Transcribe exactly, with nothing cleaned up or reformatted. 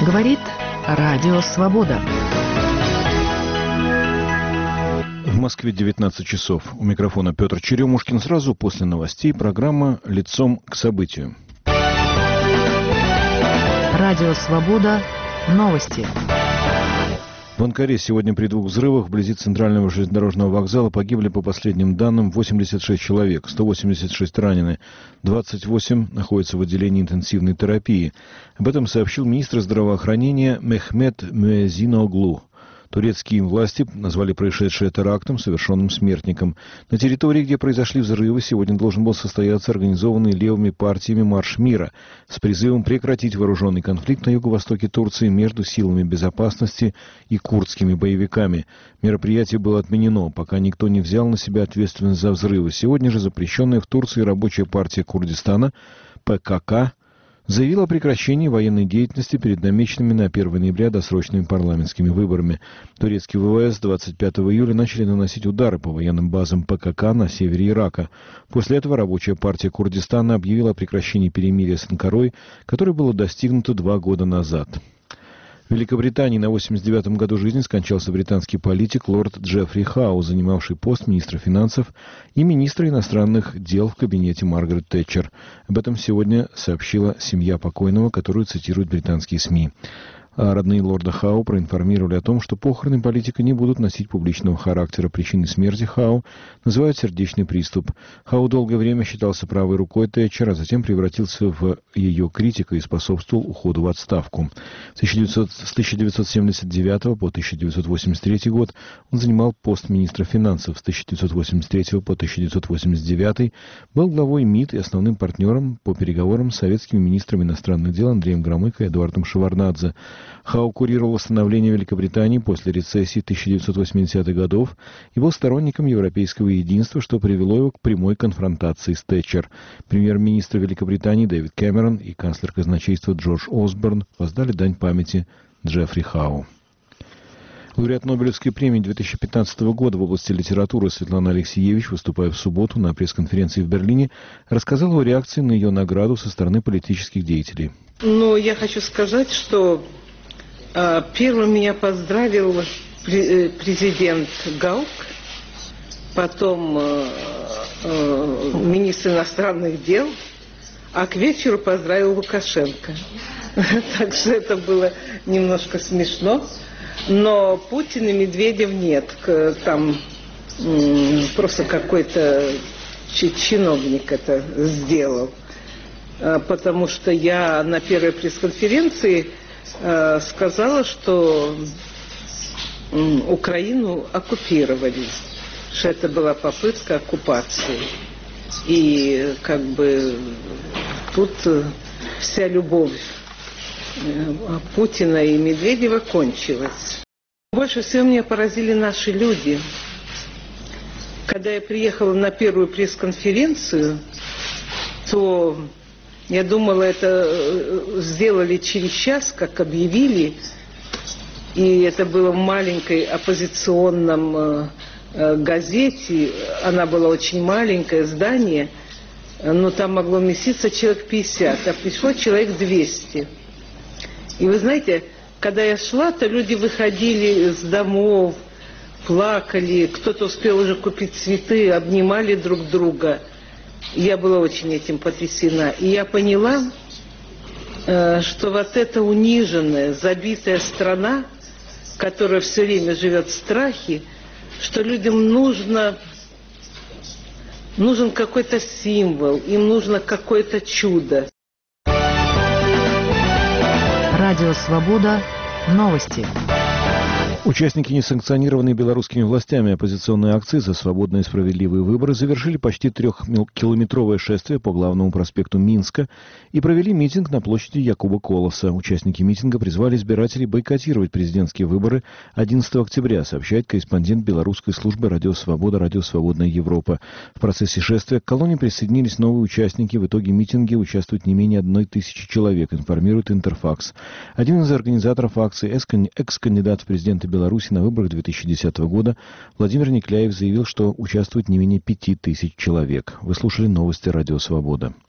Говорит Радио Свобода. В Москве девятнадцать часов. У микрофона Петр Черемушкин. Сразу после новостей программа «Лицом к событию». Радио Свобода. Новости. В Анкаре сегодня при двух взрывах вблизи центрального железнодорожного вокзала погибли, по последним данным, восемьдесят шесть человек, сто восемьдесят шесть ранены, двадцать восемь находятся в отделении интенсивной терапии. Об этом сообщил министр здравоохранения Мехмет Муэзиноглу. Турецкие власти назвали происшедшее терактом, совершенным смертником. На территории, где произошли взрывы, сегодня должен был состояться организованный левыми партиями марш мира с призывом прекратить вооруженный конфликт на юго-востоке Турции между силами безопасности и курдскими боевиками. Мероприятие было отменено, пока никто не взял на себя ответственность за взрывы. Сегодня же запрещенная в Турции рабочая партия Курдистана Пэ Ка Ка заявила о прекращении военной деятельности перед намеченными на первое ноября досрочными парламентскими выборами. Турецкие вэ вэ эс двадцать пятого июля начали наносить удары по военным базам Пэ Ка Ка на севере Ирака. После этого рабочая партия Курдистана объявила о прекращении перемирия с Анкарой, которое было достигнуто два года назад. В Великобритании на восемьдесят девятом году жизни скончался британский политик лорд Джеффри Хау, занимавший пост министра финансов и министра иностранных дел в кабинете Маргарет Тэтчер. Об этом сегодня сообщила семья покойного, которую цитируют британские СМИ. А родные лорда Хау проинформировали о том, что похороны политика не будут носить публичного характера. Причиной смерти Хау называют сердечный приступ. Хау долгое время считался правой рукой Тэтчер, а затем превратился в ее критика и способствовал уходу в отставку. С тысяча девятьсот семьдесят девятого по тысяча девятьсот восемьдесят третий год он занимал пост министра финансов. С тысяча девятьсот восемьдесят третьего по тысяча девятьсот восемьдесят девятый был главой МИД и основным партнером по переговорам с советскими министрами иностранных дел Андреем Громыко и Эдуардом Шеварднадзе. Хау курировал восстановление Великобритании после рецессии тысяча девятьсот восьмидесятых годов и был сторонником европейского единства, что привело его к прямой конфронтации с Тэтчер. Премьер-министр Великобритании Дэвид Кэмерон и канцлер казначейства Джордж Осборн воздали дань памяти Джеффри Хау. Лауреат Нобелевской премии две тысячи пятнадцатого года в области литературы Светлана Алексиевич, выступая в субботу на пресс-конференции в Берлине, рассказала о реакции на ее награду со стороны политических деятелей. Ну, я хочу сказать, что э, первым меня поздравил пре- президент Гаук, потом э, э, министр иностранных дел, а к вечеру поздравил Лукашенко. Так что это было немножко смешно. Но Путин и Медведев нет. Там просто какой-то чиновник это сделал. Потому что я на первой пресс-конференции сказала, что Украину оккупировали. Что это была попытка оккупации. И как бы тут вся любовь Путина и Медведева кончилась. Больше всего меня поразили наши люди. Когда я приехала на первую пресс-конференцию, то я думала, это сделали через час, как объявили. И это было в маленькой оппозиционном газете. Она была очень маленькое здание, но там могло вместиться человек пятьдесят, а пришло человек двести. И вы знаете, когда я шла, то люди выходили с домов, плакали, кто-то успел уже купить цветы, обнимали друг друга. Я была очень этим потрясена. И я поняла, что вот эта униженная, забитая страна, которая все время живет в страхе, что людям нужно, нужен какой-то символ, им нужно какое-то чудо. Радио Свобода. Новости. Участники несанкционированной белорусскими властями оппозиционной акции за свободные и справедливые выборы завершили почти трехкилометровое шествие по главному проспекту Минска и провели митинг на площади Якуба Колоса. Участники митинга призвали избирателей бойкотировать президентские выборы одиннадцатого октября, сообщает корреспондент белорусской службы «Радио Свобода», «Радио Свободная Европа». В процессе шествия к колонне присоединились новые участники. В итоге митинге участвует не менее одной тысячи человек, информирует Интерфакс. Один из организаторов акции, экс-кандидат в президенты Беларуси на выборах две тысячи десятого года, Владимир Никляев заявил, что участвует не менее пяти тысяч человек. Вы слушали новости «Радио Свобода».